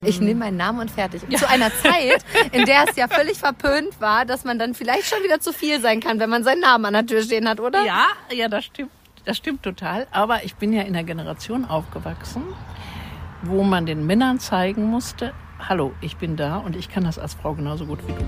Ich nehme meinen Namen und fertig. Zu einer Zeit, in der es ja völlig verpönt war, dass man dann vielleicht schon wieder zu viel sein kann, wenn man seinen Namen an der Tür stehen hat, oder? Ja, das stimmt. Das stimmt total. Aber ich bin ja in einer Generation aufgewachsen, wo man den Männern zeigen musste, hallo, ich bin da und ich kann das als Frau genauso gut wie du.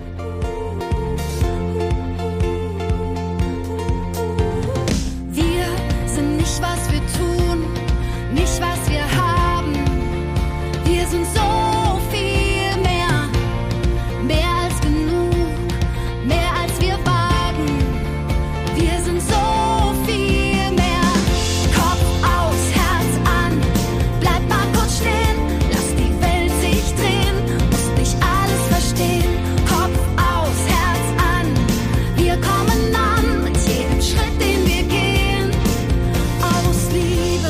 Wir sind nicht, was wir tun, nicht, was wir haben. Wir sind so viel mehr, mehr als genug, mehr als wir wagen. Wir sind so viel mehr. Kopf aus, Herz an, bleib mal kurz stehen, lass die Welt sich drehen, musst nicht alles verstehen. Kopf aus, Herz an, wir kommen an mit jedem Schritt, den wir gehen, aus Liebe.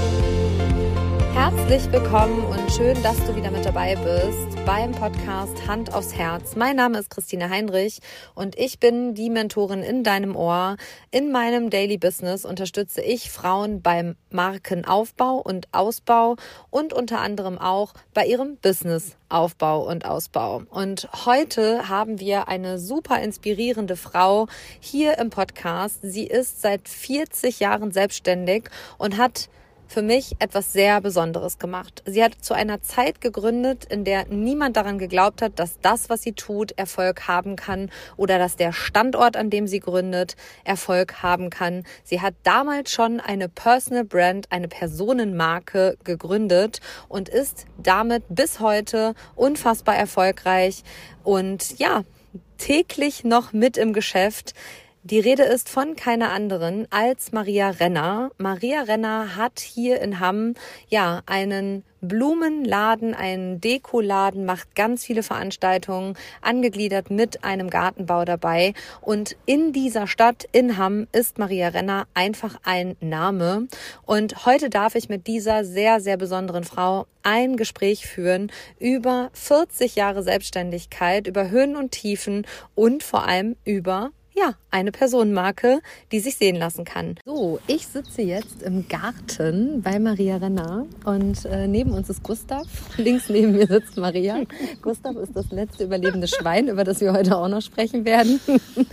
Herzlich willkommen und schön, dass du wieder mit dabei bist beim Podcast Hand aufs Herz. Mein Name ist Christine Heinrich und ich bin die Mentorin in deinem Ohr. In meinem Daily Business unterstütze ich Frauen beim Markenaufbau und Ausbau und unter anderem auch bei ihrem Businessaufbau und Ausbau. Und heute haben wir eine super inspirierende Frau hier im Podcast. Sie ist seit 40 Jahren selbstständig und hat für mich etwas sehr Besonderes gemacht. Sie hat zu einer Zeit gegründet, in der niemand daran geglaubt hat, dass das, was sie tut, Erfolg haben kann oder dass der Standort, an dem sie gründet, Erfolg haben kann. Sie hat damals schon eine Personal Brand, eine Personenmarke gegründet und ist damit bis heute unfassbar erfolgreich und ja, täglich noch mit im Geschäft. Die Rede ist von keiner anderen als Maria Renner. Maria Renner hat hier in Hamm einen Blumenladen, einen Dekoladen, macht ganz viele Veranstaltungen, angegliedert mit einem Gartenbau dabei. Und in dieser Stadt, in Hamm, ist Maria Renner einfach ein Name. Und heute darf ich mit dieser sehr, sehr besonderen Frau ein Gespräch führen über 40 Jahre Selbstständigkeit, über Höhen und Tiefen und vor allem über eine Personenmarke, die sich sehen lassen kann. So, ich sitze jetzt im Garten bei Maria Renner und neben uns ist Gustav. Links neben mir sitzt Maria. Gustav ist das letzte überlebende Schwein, über das wir heute auch noch sprechen werden.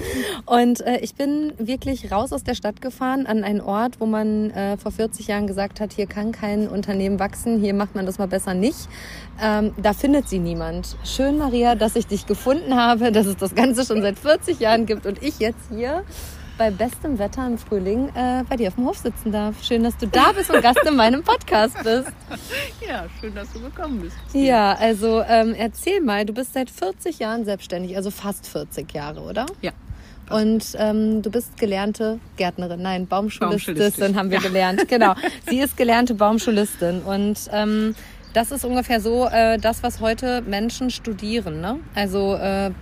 Und ich bin wirklich raus aus der Stadt gefahren an einen Ort, wo man vor 40 Jahren gesagt hat, hier kann kein Unternehmen wachsen, hier macht man das mal besser nicht. Da findet sie niemand. Schön, Maria, dass ich dich gefunden habe, dass es das Ganze schon seit 40 Jahren gibt und ich jetzt hier bei bestem Wetter im Frühling bei dir auf dem Hof sitzen darf. Schön, dass du da bist und Gast in meinem Podcast bist. Ja, schön, dass du gekommen bist. Ja, also erzähl mal, du bist seit 40 Jahren selbstständig, also fast 40 Jahre, oder? Ja. Und du bist gelernte Gärtnerin, nein, Baumschulistin haben wir gelernt. Genau, sie ist gelernte Baumschulistin und das ist ungefähr so das, was heute Menschen studieren, ne? Also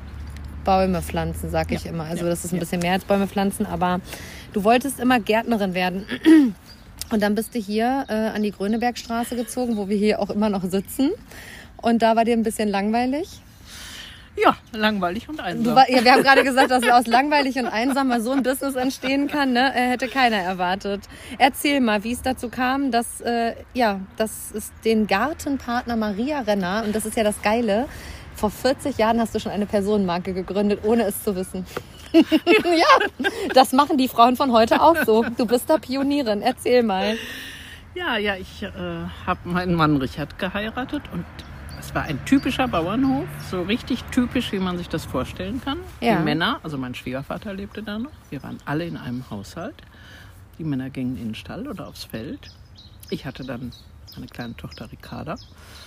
Bäume pflanzen, sag ich immer. Also das ist ein bisschen mehr als Bäume pflanzen, aber du wolltest immer Gärtnerin werden. Und dann bist du hier an die Grönebergstraße gezogen, wo wir hier auch immer noch sitzen. Und da war dir ein bisschen langweilig. Ja, langweilig und einsam. Wir haben gerade gesagt, dass aus langweilig und einsam mal so ein Business entstehen kann, ne? Hätte keiner erwartet. Erzähl mal, wie es dazu kam, dass es den Gartenpartner Maria Renner, und das ist ja das Geile, vor 40 Jahren hast du schon eine Personenmarke gegründet, ohne es zu wissen. Ja, das machen die Frauen von heute auch so. Du bist da Pionierin. Erzähl mal. Ja, ich habe meinen Mann Richard geheiratet und es war ein typischer Bauernhof, so richtig typisch, wie man sich das vorstellen kann. Ja. Die Männer, also mein Schwiegervater lebte da noch, wir waren alle in einem Haushalt. Die Männer gingen in den Stall oder aufs Feld. Ich hatte dann eine kleine Tochter Ricarda.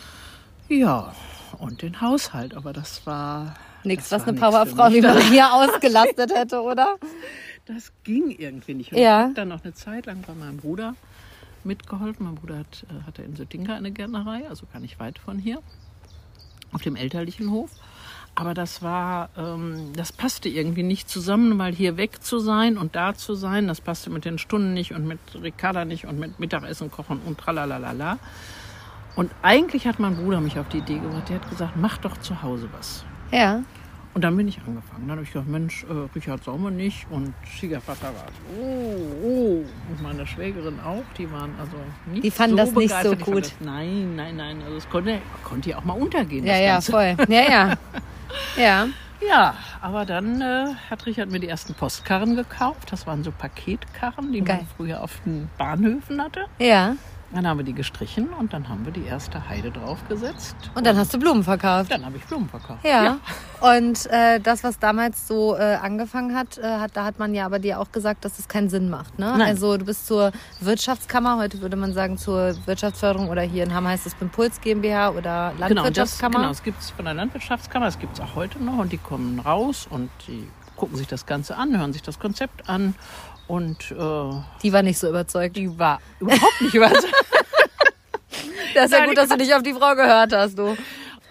Ja, und den Haushalt, aber das war nichts, was eine Powerfrau wie Maria ausgelastet hätte, oder? Das ging irgendwie nicht. Und ich habe dann noch eine Zeit lang bei meinem Bruder mitgeholfen. Mein Bruder hatte in Söttinga eine Gärtnerei, also gar nicht weit von hier, auf dem elterlichen Hof. Aber das passte irgendwie nicht zusammen, weil hier weg zu sein und da zu sein, das passte mit den Stunden nicht und mit Ricarda nicht und mit Mittagessen kochen und tralalala. Und eigentlich hat mein Bruder mich auf die Idee gebracht, der hat gesagt, mach doch zu Hause was. Ja. Und dann bin ich angefangen. Dann habe ich gedacht, Mensch, Richard Saume nicht und Schwiegervater war und meine Schwägerin auch, die waren also nicht die fanden so das nicht so begeistert. gut. Nein, also es konnte ja auch mal untergehen. Ja, das ja, Ganze. voll. Ja. Ja, aber dann hat Richard mir die ersten Postkarren gekauft. Das waren so Paketkarren, die man früher auf den Bahnhöfen hatte. Ja. Dann haben wir die gestrichen und dann haben wir die erste Heide draufgesetzt. Und dann hast du Blumen verkauft. Dann habe ich Blumen verkauft. Ja. Und das, was damals so angefangen hat, da hat man ja aber dir auch gesagt, dass das keinen Sinn macht. Ne? Nein. Also du bist zur Wirtschaftskammer, heute würde man sagen zur Wirtschaftsförderung oder hier in Hamm heißt es Impuls GmbH oder Landwirtschaftskammer. Genau, das gibt es von der Landwirtschaftskammer, das gibt es auch heute noch und die kommen raus und die gucken sich das Ganze an, hören sich das Konzept an. Und die war nicht so überzeugt. Die war überhaupt nicht überzeugt. Das ist ja gut, dass du nicht auf die Frau gehört hast, du.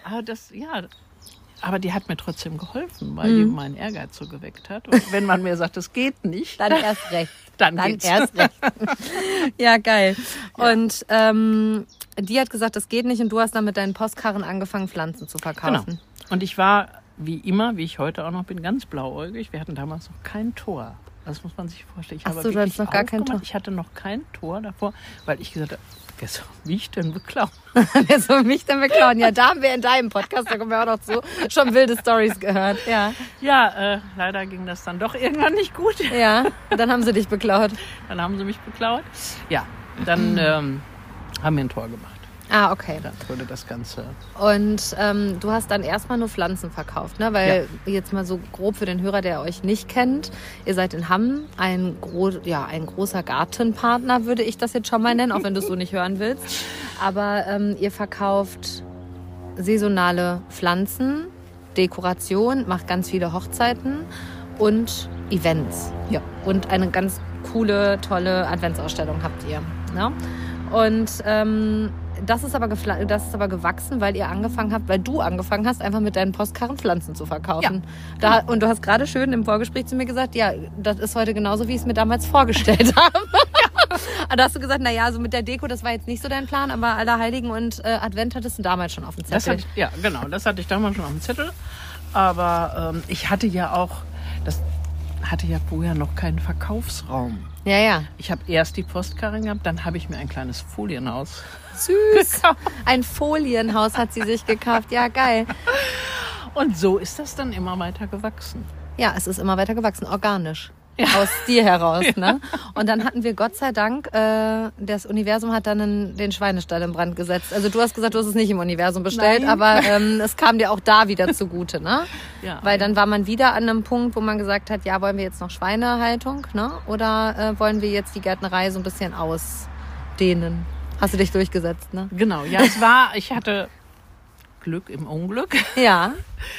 Aber die hat mir trotzdem geholfen, weil die meinen Ehrgeiz so geweckt hat. Und wenn man mir sagt, das geht nicht, dann erst recht. Dann geht's. Erst recht. Ja, geil. Ja. Und die hat gesagt, das geht nicht und du hast dann mit deinen Postkarren angefangen, Pflanzen zu verkaufen. Genau. Und ich war, wie immer, wie ich heute auch noch bin, ganz blauäugig. Wir hatten damals noch kein Tor. Das muss man sich vorstellen. Ach so, du hattest noch gar kein Tor? Ich hatte noch kein Tor davor, weil ich gesagt habe, wer soll mich denn beklauen? Wer soll mich denn beklauen? Ja, da haben wir in deinem Podcast, da kommen wir auch noch zu, schon wilde Storys gehört. Ja, leider ging das dann doch irgendwann nicht gut. Ja, und dann haben sie dich beklaut. Dann haben sie mich beklaut. Ja, dann haben wir ein Tor gemacht. Ah, okay. Dann wurde das Ganze. Und du hast dann erstmal nur Pflanzen verkauft, ne? Weil jetzt mal so grob für den Hörer, der euch nicht kennt, ihr seid in Hamm ein großer Gartenpartner, würde ich das jetzt schon mal nennen, auch wenn du es so nicht hören willst. Aber ihr verkauft saisonale Pflanzen, Dekoration, macht ganz viele Hochzeiten und Events. Ja. Und eine ganz coole, tolle Adventsausstellung habt ihr. Ne? Und das ist aber gewachsen, weil du angefangen hast, einfach mit deinen Postkarren Pflanzen zu verkaufen. Ja. Und du hast gerade schön im Vorgespräch zu mir gesagt, ja, das ist heute genauso, wie ich es mir damals vorgestellt habe. Ja. Da hast du gesagt, naja, so mit der Deko, das war jetzt nicht so dein Plan, aber Allerheiligen und Advent hattest du damals schon auf dem Zettel. Das hatte ich damals schon auf dem Zettel. Aber ich hatte ja vorher noch keinen Verkaufsraum. Ja. Ich habe erst die Postkarren gehabt, dann habe ich mir ein kleines Folienhaus süß gekauft. Ein Folienhaus hat sie sich gekauft. Ja, geil. Und so ist das dann immer weiter gewachsen. Ja, es ist immer weiter gewachsen, organisch. Ja. Aus dir heraus. Ne? Und dann hatten wir Gott sei Dank, das Universum hat dann den Schweinestall in Brand gesetzt. Also du hast gesagt, du hast es nicht im Universum bestellt, aber es kam dir auch da wieder zugute. Ne? Ja. Weil dann war man wieder an einem Punkt, wo man gesagt hat, ja, wollen wir jetzt noch Schweinehaltung, ne? Oder wollen wir jetzt die Gärtnerei so ein bisschen ausdehnen? Hast du dich durchgesetzt, ne? Genau, ja, ich hatte Glück im Unglück. Ja.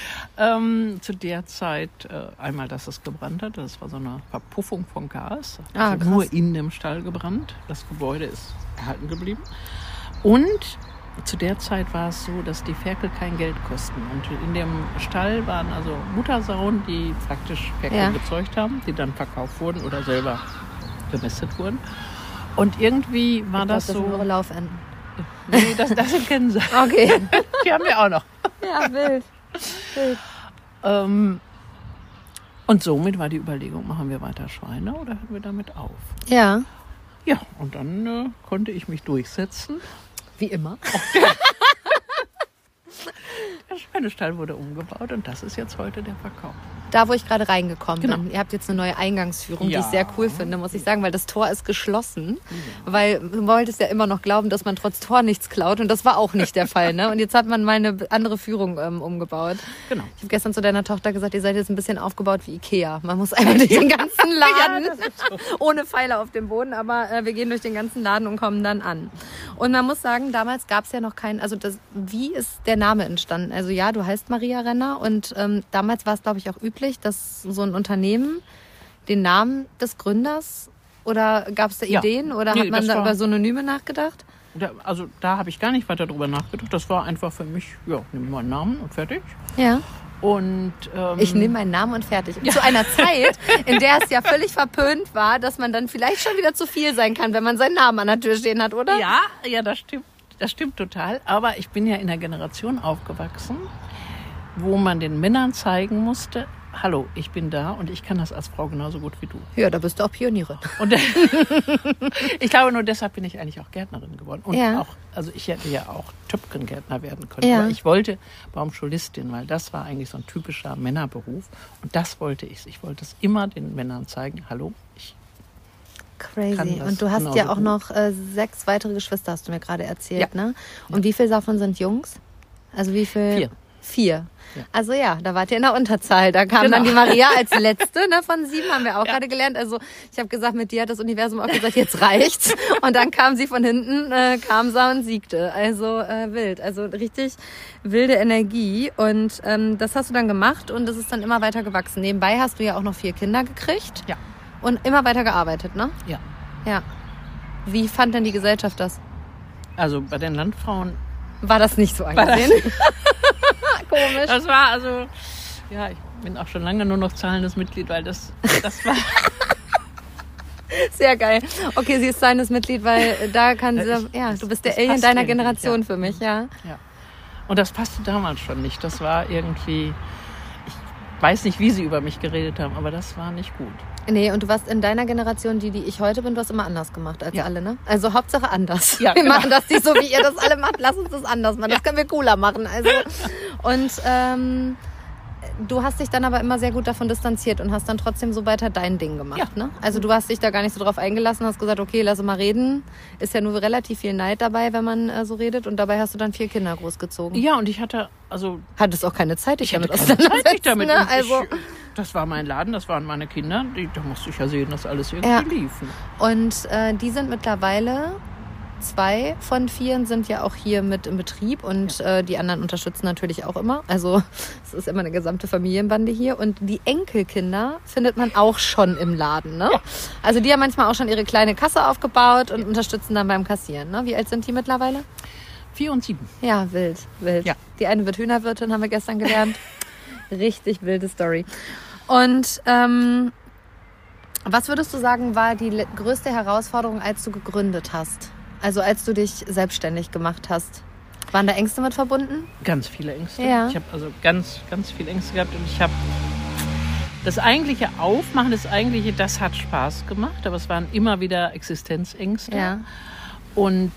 Zu der Zeit einmal, dass es gebrannt hat. Das war so eine Verpuffung von Gas. Also nur in dem Stall gebrannt. Das Gebäude ist erhalten geblieben. Und zu der Zeit war es so, dass die Ferkel kein Geld kosten. Und in dem Stall waren also Muttersauen, die praktisch Ferkel gezeugt haben, die dann verkauft wurden oder selber gemästet wurden. Und irgendwie war das so... Das sind eure Laufenden. Nee, das sind Gänse. Okay. Die haben wir auch noch. Ja, wild. Und somit war die Überlegung, machen wir weiter Schweine oder hören wir damit auf? Ja. Ja, und dann konnte ich mich durchsetzen. Wie immer. Der Schweinestall wurde umgebaut und das ist jetzt heute der Verkauf. Da, wo ich gerade reingekommen bin. Ihr habt jetzt eine neue Eingangsführung, die ich sehr cool finde, muss ich sagen, weil das Tor ist geschlossen. Ja. Weil du wolltest ja immer noch glauben, dass man trotz Tor nichts klaut und das war auch nicht der Fall. Ne? Und jetzt hat man mal eine andere Führung umgebaut. Genau. Ich habe gestern zu deiner Tochter gesagt, ihr seid jetzt ein bisschen aufgebaut wie Ikea. Man muss einfach durch den ganzen Laden, ohne Pfeiler auf dem Boden, aber wir gehen durch den ganzen Laden und kommen dann an. Und man muss sagen, damals gab es ja noch keinen, wie ist der Name entstanden? Also ja, du heißt Maria Renner und damals war es, glaube ich, auch üblich, dass so ein Unternehmen den Namen des Gründers oder gab es da Ideen oder hat man da über Synonyme nachgedacht? Also da habe ich gar nicht weiter drüber nachgedacht. Das war einfach für mich, nimm meinen Namen und fertig. Ja. Und ich nehme meinen Namen und fertig. Ja. Zu einer Zeit, in der es ja völlig verpönt war, dass man dann vielleicht schon wieder zu viel sein kann, wenn man seinen Namen an der Tür stehen hat, oder? Ja, das stimmt. Das stimmt total. Aber ich bin ja in einer Generation aufgewachsen, wo man den Männern zeigen musste, hallo, ich bin da und ich kann das als Frau genauso gut wie du. Ja, da bist du auch Pionierin. Und ich glaube, nur deshalb bin ich eigentlich auch Gärtnerin geworden. Und auch, also ich hätte ja auch Töpfchengärtner werden können. Aber ich wollte Baumschulistin, weil das war eigentlich so ein typischer Männerberuf. Und das wollte ich. Ich wollte es immer den Männern zeigen, hallo, ich Crazy. Und du hast ja auch noch 6 weitere Geschwister, hast du mir gerade erzählt, ne? Und wie viele davon sind Jungs? Also wie viel? 4. Ja. Also da wart ihr in der Unterzahl. Da kam dann die Maria als letzte, ne, von 7, haben wir auch gerade gelernt. Also ich habe gesagt, mit dir hat das Universum auch gesagt, jetzt reicht's. Und dann kam sie von hinten, kam sie und siegte. Also wild, also richtig wilde Energie. Und das hast du dann gemacht und es ist dann immer weiter gewachsen. Nebenbei hast du ja auch noch 4 Kinder gekriegt. Ja. Und immer weiter gearbeitet, ne? Ja. Ja. Wie fand denn die Gesellschaft das? Also bei den Landfrauen war das nicht so angesehen? Komisch. Das war also, ich bin auch schon lange nur noch zahlendes Mitglied, weil das war... Sehr geil. Okay, sie ist zahlendes Mitglied, weil da kann sie... du bist der Alien deiner Generation für mich, ja. Und das passte damals schon nicht. Das war irgendwie... Ich weiß nicht, wie sie über mich geredet haben, aber das war nicht gut. Nee, und du warst in deiner Generation, die ich heute bin, du hast immer anders gemacht als alle, ne? Also Hauptsache anders. Ja, wir machen das nicht so, wie ihr das alle macht. Lass uns das anders machen. Das können wir cooler machen. Also, und du hast dich dann aber immer sehr gut davon distanziert und hast dann trotzdem so weiter dein Ding gemacht, ne? Also du hast dich da gar nicht so drauf eingelassen, hast gesagt, okay, lass mal reden. Ist ja nur relativ viel Neid dabei, wenn man so redet. Und dabei hast du dann 4 Kinder großgezogen. Ja, und ich hatte, hattest auch keine Zeit, dich damit auseinanderzusetzen. Ne? Also das war mein Laden, das waren meine Kinder. Da musste ich ja sehen, dass alles irgendwie lief. Und die sind mittlerweile... 2 von 4 sind ja auch hier mit im Betrieb und die anderen unterstützen natürlich auch immer. Also es ist immer eine gesamte Familienbande hier. Und die Enkelkinder findet man auch schon im Laden. Ne? Ja. Also die haben manchmal auch schon ihre kleine Kasse aufgebaut und unterstützen dann beim Kassieren. Ne? Wie alt sind die mittlerweile? 4 und 7. Ja, wild. Ja. Die eine wird Hühnerwirtin, haben wir gestern gelernt. Richtig wilde Story. Und was würdest du sagen, war die größte Herausforderung, als du gegründet hast? Also als du dich selbstständig gemacht hast, waren da Ängste mit verbunden? Ganz viele Ängste. Ja. Ich habe also ganz, ganz viele Ängste gehabt und ich habe das eigentliche Aufmachen, das hat Spaß gemacht, aber es waren immer wieder Existenzängste. Ja. Und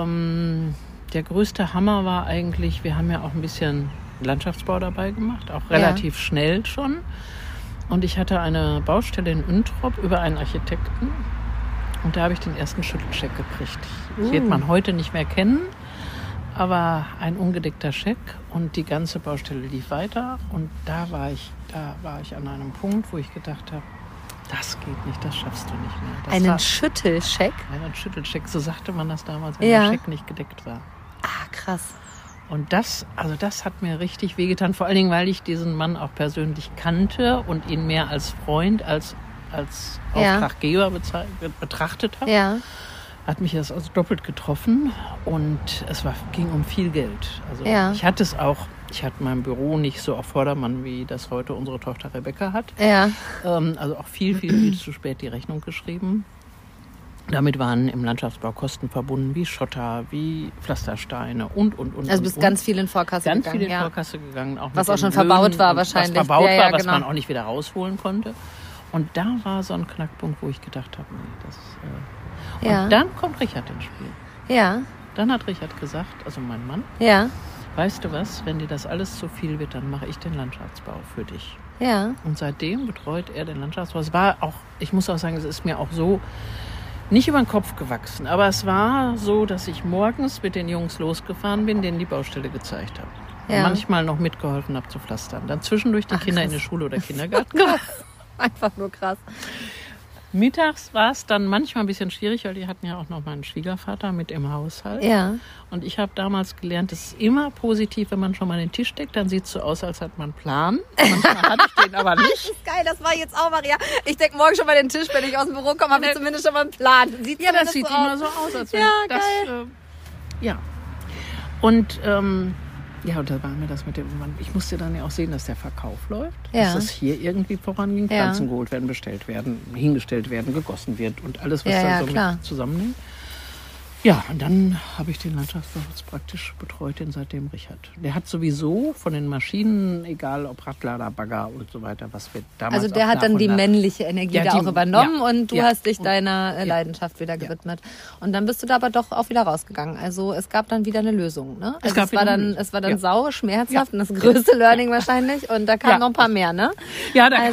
der größte Hammer war eigentlich, wir haben ja auch ein bisschen Landschaftsbau dabei gemacht, auch relativ schnell schon. Und ich hatte eine Baustelle in Üntrop über einen Architekten. Und da habe ich den ersten Schüttelscheck gekriegt. Das wird man heute nicht mehr kennen, aber ein ungedeckter Scheck und die ganze Baustelle lief weiter. Und da war ich an einem Punkt, wo ich gedacht habe, das geht nicht, das schaffst du nicht mehr. Einen Schüttelscheck? Einen Schüttelscheck, so sagte man das damals, wenn der Scheck nicht gedeckt war. Ah, krass. Und das hat mir richtig wehgetan, vor allen Dingen, weil ich diesen Mann auch persönlich kannte und ihn mehr als Freund, als Auftraggeber betrachtet habe. Ja. Hat mich das also doppelt getroffen und es ging um viel Geld. Also ich hatte mein Büro nicht so auf Vordermann, wie das heute unsere Tochter Rebecca hat. Ja. Also auch viel, viel, viel zu spät die Rechnung geschrieben. Damit waren im Landschaftsbau Kosten verbunden wie Schotter, wie Pflastersteine und. Also bist ganz viel in Vorkasse gegangen. Ganz viel in Vorkasse gegangen. Auch was auch schon verbaut war wahrscheinlich. Was verbaut war, was man auch nicht wieder rausholen konnte. Und da war so ein Knackpunkt, wo ich gedacht habe, Und dann kommt Richard ins Spiel. Ja. Dann hat Richard gesagt, also mein Mann, weißt du was, wenn dir das alles zu viel wird, dann mache ich den Landschaftsbau für dich. Ja. Und seitdem betreut er den Landschaftsbau. Es war auch, ich muss auch sagen, es ist mir auch so nicht über den Kopf gewachsen, aber es war so, dass ich morgens mit den Jungs losgefahren bin, denen die Baustelle gezeigt habe. Ja. Und manchmal noch mitgeholfen habe zu pflastern. Dann zwischendurch die Kinder in die Schule oder Kindergarten. Einfach nur krass. Mittags war es dann manchmal ein bisschen schwierig, weil die hatten ja auch noch meinen Schwiegervater mit im Haushalt. Ja. Und ich habe damals gelernt, es ist immer positiv, wenn man schon mal den Tisch deckt, dann sieht es so aus, als hat man einen Plan. Manchmal hatte ich den aber nicht. Das ist geil, das war jetzt auch, Maria. Ich decke morgen schon mal den Tisch, wenn ich aus dem Büro komme, habe ich zumindest schon mal einen Plan. Das sieht immer so aus, als wenn das... geil. Und... und da war mir das mit dem Mann. Ich musste dann ja auch sehen, dass der Verkauf läuft. Ja. Dass das hier irgendwie voranging. Pflanzen geholt werden, bestellt werden, hingestellt werden, gegossen wird und alles, was dann so mit zusammennimmt. Ja, und dann habe ich den Landschaftsbauhof praktisch betreut, den seitdem Richard. Der hat sowieso von den Maschinen, egal ob Radlader, Bagger und so weiter, was wir damals. Also der hat dann die männliche Energie da auch übernommen und du hast dich deiner Leidenschaft wieder gewidmet. Und dann bist du da aber doch auch wieder rausgegangen. Also es gab dann wieder eine Lösung, ne? Also es war dann sau schmerzhaft und das größte Learning wahrscheinlich. Und da kamen noch ein paar mehr, ne? Ja, da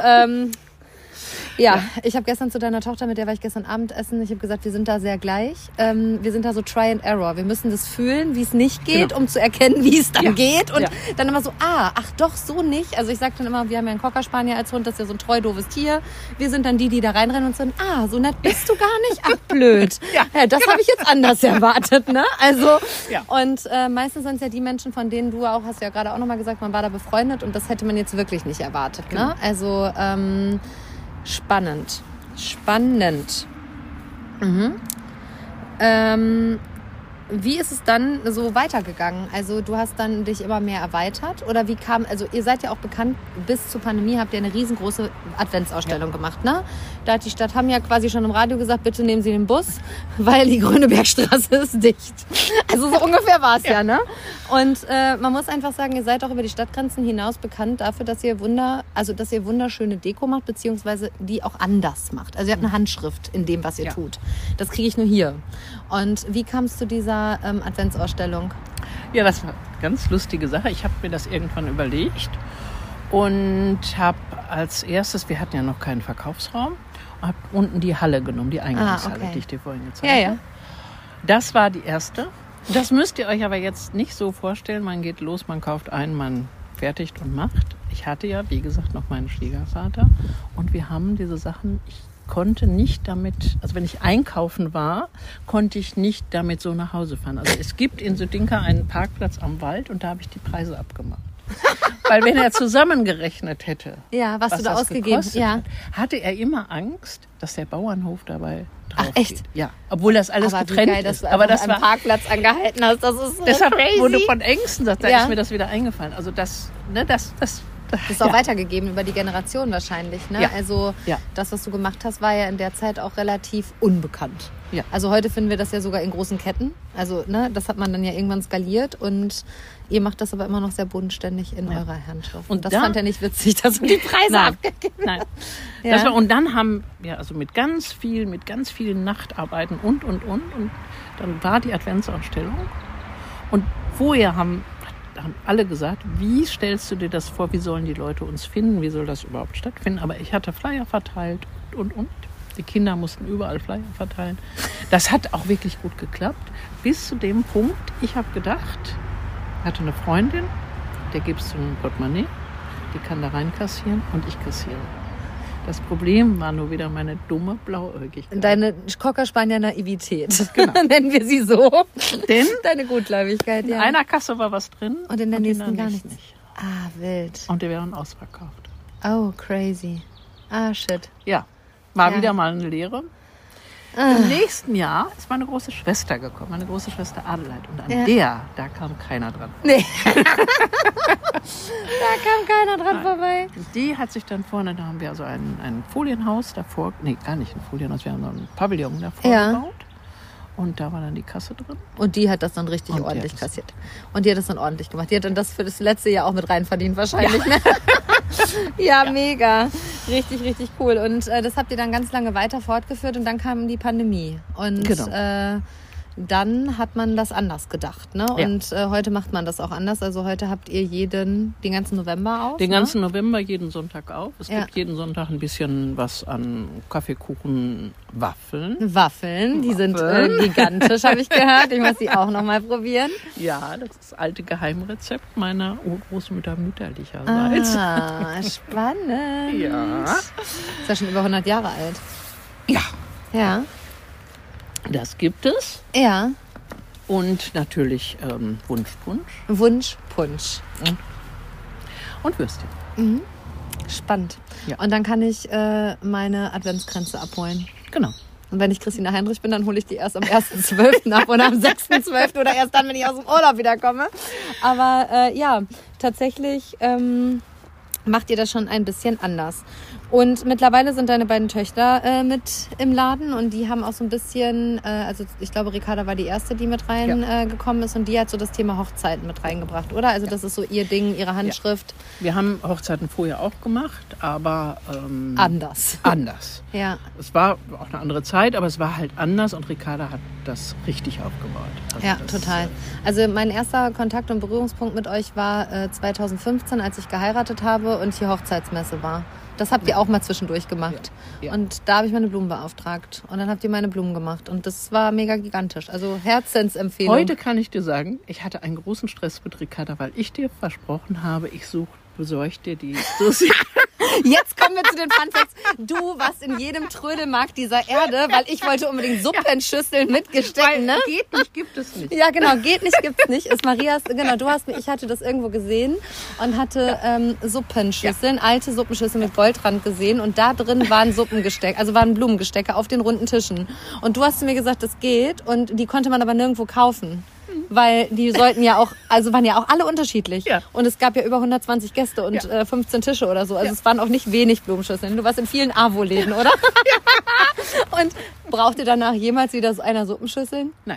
Ja, ich habe gestern zu deiner Tochter, mit der war ich gestern Abend essen, ich habe gesagt, wir sind da sehr gleich. Wir sind da so Try and Error. Wir müssen das fühlen, wie es nicht geht, um zu erkennen, wie es dann geht. Und dann immer so, ach doch, so nicht. Also ich sage dann immer, wir haben ja einen Cocker Spaniel als Hund, das ist ja so ein treu doofes Tier. Wir sind dann die da reinrennen und sagen, so nett bist du gar nicht, ach blöd. Das habe ich jetzt anders erwartet, ne? Also, und meistens sind es ja die Menschen, von denen du auch, hast du ja gerade auch nochmal gesagt, man war da befreundet und das hätte man jetzt wirklich nicht erwartet, ne? Also, spannend. Wie ist es dann so weitergegangen? Also du hast dann dich immer mehr erweitert oder wie kam, also ihr seid ja auch bekannt, bis zur Pandemie habt ihr eine riesengroße Adventsausstellung gemacht, ne? Da hat die Stadt Hamm ja quasi schon im Radio gesagt, bitte nehmen Sie den Bus, weil die Grünebergstraße ist dicht. Also so ungefähr war es ja, ne? Und man muss einfach sagen, ihr seid auch über die Stadtgrenzen hinaus bekannt dafür, dass ihr wunderschöne Deko macht, beziehungsweise die auch anders macht. Also ihr habt eine Handschrift in dem, was ihr tut. Das kriege ich nur hier. Und wie kam es zu dieser Adventsausstellung? Ja, das war eine ganz lustige Sache. Ich habe mir das irgendwann überlegt und habe als erstes, wir hatten ja noch keinen Verkaufsraum, habe unten die Halle genommen, die Eingangshalle, die ich dir vorhin gezeigt habe. Das war die erste. Das müsst ihr euch aber jetzt nicht so vorstellen. Man geht los, man kauft ein, man fertigt und macht. Ich hatte ja, wie gesagt, noch meinen Schwiegervater und wir haben diese Sachen, ich konnte nicht damit, also wenn ich einkaufen war, konnte ich nicht damit so nach Hause fahren. Also es gibt in Südinka einen Parkplatz am Wald und da habe ich die Preise abgemacht. Weil wenn er zusammengerechnet hätte, was du da ausgegeben hast, hatte er immer Angst, dass der Bauernhof dabei drauf geht. Ja, obwohl das alles getrennt geil, ist. Aber das war Parkplatz angehalten hast, das ist so deshalb, crazy. Wo du von Ängsten sagst, da ist mir das wieder eingefallen. Also das ist auch weitergegeben über die Generation wahrscheinlich, ne? Ja. Also das, was du gemacht hast, war ja in der Zeit auch relativ unbekannt. Ja. Also heute finden wir das ja sogar in großen Ketten. Also ne, das hat man dann ja irgendwann skaliert und ihr macht das aber immer noch sehr bodenständig in eurer Handschrift. Und das fand er nicht witzig, dass du die Preise abgegeben hast. Nein. Das war, und dann haben wir also mit ganz vielen Nachtarbeiten und dann war die Adventsausstellung und vorher haben alle gesagt, wie stellst du dir das vor, wie sollen die Leute uns finden, wie soll das überhaupt stattfinden? Aber ich hatte Flyer verteilt und. Die Kinder mussten überall Flyer verteilen. Das hat auch wirklich gut geklappt. Bis zu dem Punkt, ich habe gedacht, hatte eine Freundin, der gibst du ein Portemonnaie, die kann da reinkassieren und ich kassiere. Das Problem war nur wieder meine dumme Blauäugigkeit. Deine Cocker Spaniel Naivität, nennen wir sie so. Denn deine Gutgläubigkeit, in einer Kasse war was drin und in der nächsten gar nichts. Nicht. Ah, wild. Und die wären ausverkauft. Oh, crazy. Ah, shit. Ja, war wieder mal eine Lehre. Im nächsten Jahr ist meine große Schwester gekommen, meine große Schwester Adelheid. Und an da kam keiner dran. Nee. Da kam keiner dran vorbei. Die hat sich dann vorne, da haben wir also ein Folienhaus davor, nee, gar nicht ein Folienhaus, wir haben so ein Pavillon davor gebaut. Und da war dann die Kasse drin. Und die hat das dann richtig ordentlich kassiert. Und die hat das dann ordentlich gemacht. Die hat dann das für das letzte Jahr auch mit rein verdient wahrscheinlich. Ja, ne? Ja, mega. Richtig, richtig cool. Und das habt ihr dann ganz lange weiter fortgeführt und dann kam die Pandemie. Und dann hat man das anders gedacht, ne? Ja. Und heute macht man das auch anders. Also heute habt ihr den ganzen November auf. Den ganzen November, jeden Sonntag auf. Es gibt jeden Sonntag ein bisschen was an Kaffee, Kuchen, Waffeln. Die sind gigantisch, habe ich gehört. Ich muss die auch noch mal probieren. Ja, das ist das alte Geheimrezept meiner Urgroßmutter mütterlicherseits. Ah, spannend. Ja. Ist ja schon über 100 Jahre alt. Ja. Ja. Das gibt es. Ja. Und natürlich Wunschpunsch. Wunschpunsch. Und Würstchen. Mhm. Spannend. Ja. Und dann kann ich meine Adventskränze abholen. Genau. Und wenn ich Christina Heinrich bin, dann hole ich die erst am 1.12. ab oder am 6.12. oder erst dann, wenn ich aus dem Urlaub wiederkomme. Aber tatsächlich macht ihr das schon ein bisschen anders. Und mittlerweile sind deine beiden Töchter mit im Laden und die haben auch so ein bisschen, also ich glaube, Ricarda war die erste, die mit reingekommen ist und die hat so das Thema Hochzeiten mit reingebracht, oder? Also das ist so ihr Ding, ihre Handschrift. Ja. Wir haben Hochzeiten vorher auch gemacht, aber anders. Ja. Es war auch eine andere Zeit, aber es war halt anders und Ricarda hat das richtig aufgebaut. Also ja, total. Also mein erster Kontakt und Berührungspunkt mit euch war 2015, als ich geheiratet habe und hier Hochzeitsmesse war. Das habt ihr auch mal zwischendurch gemacht. Ja. Und da habe ich meine Blumen beauftragt. Und dann habt ihr meine Blumen gemacht. Und das war mega gigantisch. Also Herzensempfehlung. Heute kann ich dir sagen, ich hatte einen großen Stress mit Ricarda, weil ich dir versprochen habe, ich besorge dir die Sushi. Jetzt kommen wir zu den Funfacts. Du warst in jedem Trödelmarkt dieser Erde, weil ich wollte unbedingt Suppenschüsseln mit Gestecken, ne? Geht nicht, gibt es nicht. Ja, genau, geht nicht, gibt's nicht. Ist Marias, genau, ich hatte das irgendwo gesehen und hatte Suppenschüsseln, alte Suppenschüsseln mit Goldrand gesehen und da drin waren Suppengestecke, also waren Blumengestecke auf den runden Tischen. Und du hast zu mir gesagt, das geht und die konnte man aber nirgendwo kaufen. Weil die sollten ja auch, also waren ja auch alle unterschiedlich. Ja. Und es gab ja über 120 Gäste und 15 Tische oder so. Also es waren auch nicht wenig Blumenschüsseln. Du warst in vielen AWO-Läden, oder? Ja. Und braucht ihr danach jemals wieder so einer Suppenschüsseln? Nein.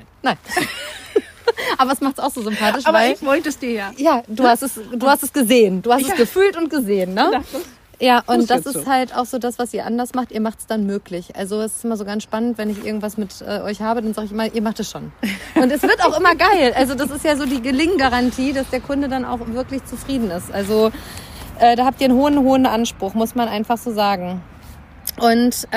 Aber es macht es auch so sympathisch, aber weil... ich wollte es dir ja. Ja, du hast es gesehen. Du hast es gefühlt und gesehen, ne? Ja, und das ist halt auch so das, was ihr anders macht. Ihr macht es dann möglich. Also es ist immer so ganz spannend, wenn ich irgendwas mit euch habe, dann sage ich immer, ihr macht es schon. Und es wird auch immer geil. Also das ist ja so die Gelinggarantie, dass der Kunde dann auch wirklich zufrieden ist. Also da habt ihr einen hohen Anspruch, muss man einfach so sagen. Und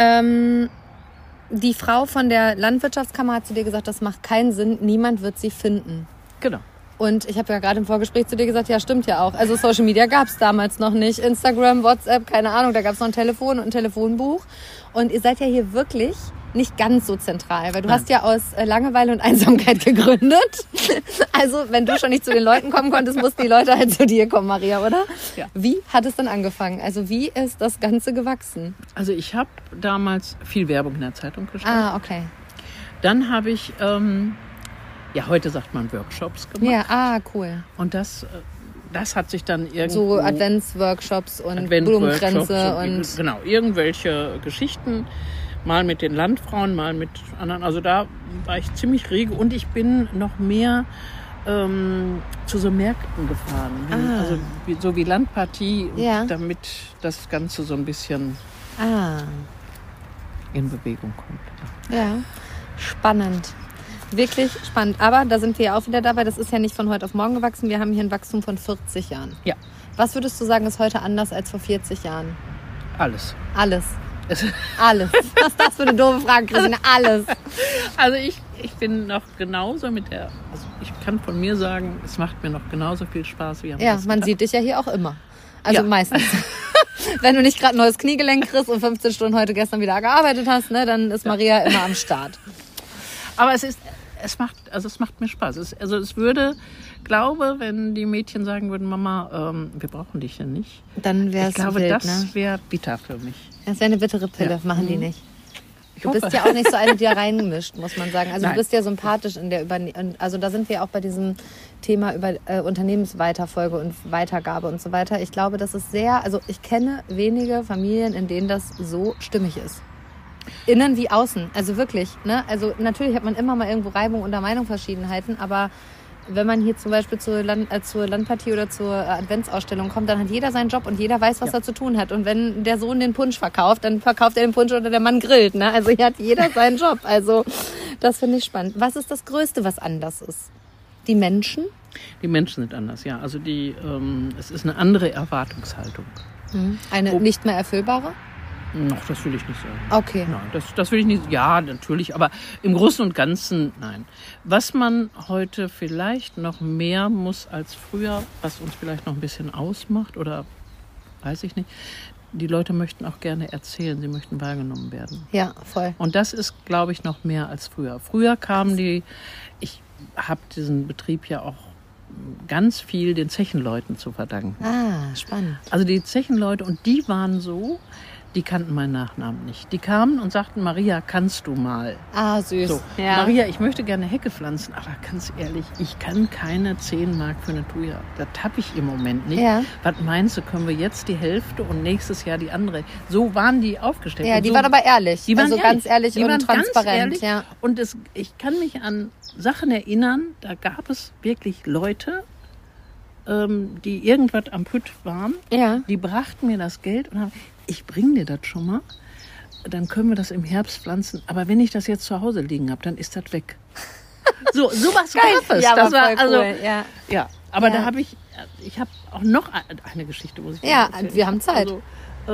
die Frau von der Landwirtschaftskammer hat zu dir gesagt, das macht keinen Sinn, niemand wird sie finden. Genau. Und ich habe ja gerade im Vorgespräch zu dir gesagt, ja, stimmt ja auch. Also Social Media gab es damals noch nicht. Instagram, WhatsApp, keine Ahnung, da gab es noch ein Telefon und ein Telefonbuch. Und ihr seid ja hier wirklich nicht ganz so zentral, weil du hast ja aus Langeweile und Einsamkeit gegründet. Also wenn du schon nicht zu den Leuten kommen konntest, mussten die Leute halt zu dir kommen, Maria, oder? Ja. Wie hat es denn angefangen? Also wie ist das Ganze gewachsen? Also ich habe damals viel Werbung in der Zeitung geschrieben. Ah, okay. Dann habe ich... heute sagt man Workshops gemacht. Ja, cool. Und das hat sich dann irgendwo... So Adventsworkshops und Blumenkränze und... Genau, irgendwelche Geschichten. Mal mit den Landfrauen, mal mit anderen. Also da war ich ziemlich rege. Und ich bin noch mehr zu so Märkten gefahren. Also so wie Landpartie, damit das Ganze so ein bisschen in Bewegung kommt. Ja, spannend. Wirklich spannend. Aber da sind wir ja auch wieder dabei. Das ist ja nicht von heute auf morgen gewachsen. Wir haben hier ein Wachstum von 40 Jahren. Ja. Was würdest du sagen, ist heute anders als vor 40 Jahren? Alles. Alles. Was ist das für eine doofe Frage, Christine? Alles. Also ich bin noch genauso also ich kann von mir sagen, es macht mir noch genauso viel Spaß wie am ersten man Tag. Sieht dich ja hier auch immer. Also meistens. Wenn du nicht gerade ein neues Kniegelenk kriegst und 15 Stunden gestern wieder gearbeitet hast, ne, dann ist Maria immer am Start. Aber es macht mir Spaß. Es würde, glaube, wenn die Mädchen sagen würden, Mama, wir brauchen dich ja nicht. Dann wäre es wild, ne? Das wäre bitter für mich. Das wäre eine bittere Pille, machen die nicht. Du bist ja auch nicht so eine, die da reinmischt, muss man sagen. Also Nein. Du bist ja sympathisch in der also da sind wir auch bei diesem Thema über Unternehmensweiterfolge und Weitergabe und so weiter. Ich glaube, das ist ich kenne wenige Familien, in denen das so stimmig ist. Innen wie außen, also wirklich. Ne? Also natürlich hat man immer mal irgendwo Reibung oder Meinungsverschiedenheiten, aber wenn man hier zum Beispiel zur Landpartie oder zur Adventsausstellung kommt, dann hat jeder seinen Job und jeder weiß, was er zu tun hat. Und wenn der Sohn den Punsch verkauft, dann verkauft er den Punsch oder der Mann grillt. Ne? Also hier hat jeder seinen Job. Also das finde ich spannend. Was ist das Größte, was anders ist? Die Menschen? Die Menschen sind anders, ja. Also es ist eine andere Erwartungshaltung. Eine nicht mehr erfüllbare? Noch, das will ich nicht sagen. Okay. Nein, das will ich nicht. Ja, natürlich, aber im Großen und Ganzen nein. Was man heute vielleicht noch mehr muss als früher, was uns vielleicht noch ein bisschen ausmacht oder weiß ich nicht, die Leute möchten auch gerne erzählen, sie möchten wahrgenommen werden. Ja, voll. Und das ist, glaube ich, noch mehr als früher. Früher kamen ich habe diesen Betrieb ja auch ganz viel den Zechenleuten zu verdanken. Ah, spannend. Also die Zechenleute, und die waren so, die kannten meinen Nachnamen nicht. Die kamen und sagten, Maria, kannst du mal? Ah, süß. So, ja. Maria, ich möchte gerne Hecke pflanzen, aber ganz ehrlich, ich kann keine 10 Mark für eine Thuja. Das habe ich im Moment nicht. Ja. Was meinst du, können wir jetzt die Hälfte und nächstes Jahr die andere? So waren die aufgestellt. Ja, die so, waren aber ehrlich. Die waren also ehrlich. ganz ehrlich die und waren transparent. Ganz ehrlich. Ja. Und ich kann mich an Sachen erinnern, da gab es wirklich Leute, die irgendwas am Pütt waren. Ja. Die brachten mir das Geld und haben, ich bringe dir das schon mal, dann können wir das im Herbst pflanzen. Aber wenn ich das jetzt zu Hause liegen habe, dann ist das weg. Sowas gab es. Ja, das war voll also, cool. ja. Aber Ja. da habe ich habe auch noch eine Geschichte, muss ich Ja, erzählen. wir haben Zeit. Also,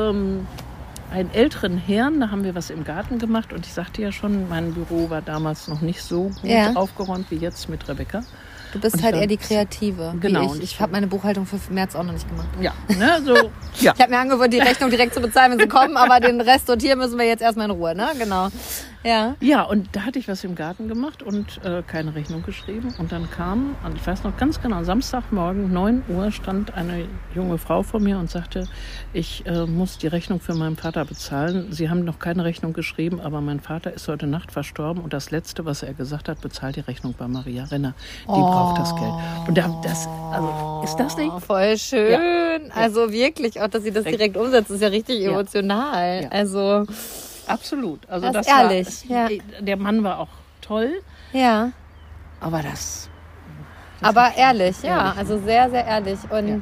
einen älteren Herrn, da haben wir was im Garten gemacht und ich sagte ja schon, mein Büro war damals noch nicht so gut aufgeräumt wie jetzt mit Rebecca. Du bist halt eher die Kreative. Genau. Ich habe meine Buchhaltung für März auch noch nicht gemacht. Ja, ne, so. Ja. Ich habe mir angewöhnt, die Rechnung direkt zu bezahlen, wenn sie kommen, aber den Rest sortieren müssen wir jetzt erstmal in Ruhe, ne? Genau. Ja. Ja, und da hatte ich was im Garten gemacht und keine Rechnung geschrieben. Und dann kam, und ich weiß noch ganz genau, Samstagmorgen 9 Uhr stand eine junge Frau vor mir und sagte, ich muss die Rechnung für meinen Vater bezahlen. Sie haben noch keine Rechnung geschrieben, aber mein Vater ist heute Nacht verstorben. Und das Letzte, was er gesagt hat, bezahlt die Rechnung bei Maria Renner. Die braucht das Geld. Und ist das nicht? Voll schön. Ja. Also wirklich, auch dass sie das direkt umsetzt, ist ja richtig emotional. Ja. Also absolut. Also das ist ehrlich. Der Mann war auch toll. Ja. Aber das aber ehrlich, ja. Also sehr, sehr ehrlich. Und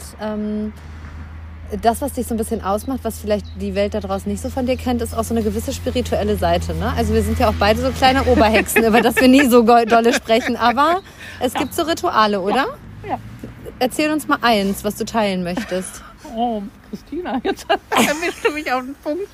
das, was dich so ein bisschen ausmacht, was vielleicht die Welt da draußen nicht so von dir kennt, ist auch so eine gewisse spirituelle Seite. Ne? Also wir sind ja auch beide so kleine Oberhexen, über das wir nie so dolle sprechen. Aber es gibt so Rituale, oder? Ja. Erzähl uns mal eins, was du teilen möchtest. Oh, Christina, jetzt erwischst du mich auf den Punkt.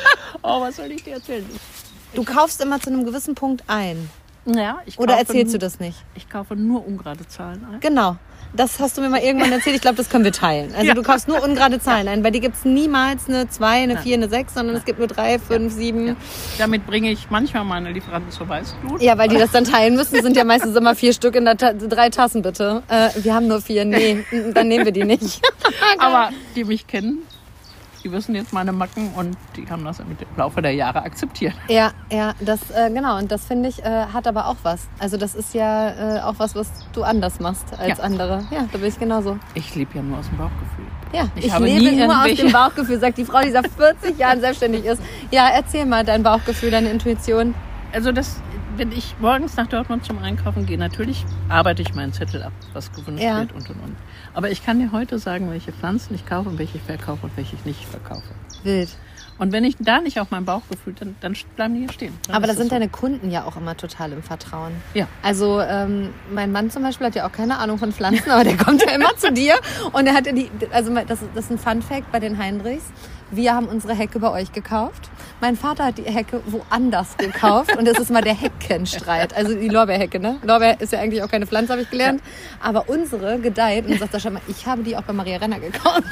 Oh, was soll ich dir erzählen? Du kaufst immer zu einem gewissen Punkt ein. Ja, oder erzählst du das nicht? Ich kaufe nur ungerade Zahlen ein. Genau. Das hast du mir mal irgendwann erzählt. Ich glaube, das können wir teilen. Also du kaufst nur ungerade Zahlen ein. Bei dir gibt es niemals eine 2, eine 4, eine 6, sondern es gibt nur 3, 5, 7. Ja. Damit bringe ich manchmal meine Lieferanten zur Weißglut. Ja, weil die das dann teilen müssen. Sind ja meistens immer 4 Stück in der 3 Tassen, bitte. Wir haben nur 4. Nee, dann nehmen wir die nicht. Aber die mich kennen, die wissen jetzt meine Macken und die haben das im Laufe der Jahre akzeptiert. Ja, das genau. Und das finde ich hat aber auch was. Also das ist ja auch was du anders machst als andere. Ja, da bin ich genauso. Ich lebe ja nur aus dem Bauchgefühl. Ja, ich lebe nur aus dem Bauchgefühl, sagt die Frau, die seit 40 Jahren selbstständig ist. Ja, erzähl mal dein Bauchgefühl, deine Intuition. Also wenn ich morgens nach Dortmund zum Einkaufen gehe, natürlich arbeite ich meinen Zettel ab, was gewünscht wird und. Aber ich kann dir heute sagen, welche Pflanzen ich kaufe und welche ich verkaufe und welche ich nicht verkaufe. Wild. Und wenn ich da nicht auf mein Bauchgefühl, dann bleiben die hier stehen. Aber da sind deine Kunden ja auch immer total im Vertrauen. Ja. Also mein Mann zum Beispiel hat ja auch keine Ahnung von Pflanzen, aber der kommt ja immer zu dir und er hat das ist ein Fun-Fact bei den Heinrichs. Wir haben unsere Hecke bei euch gekauft. Mein Vater hat die Hecke woanders gekauft und es ist mal der Heckenstreit. Also die Lorbeerhecke, ne? Lorbeer ist ja eigentlich auch keine Pflanze, habe ich gelernt. Aber unsere gedeiht und sagt Sascha mal, ich habe die auch bei Maria Renner gekauft.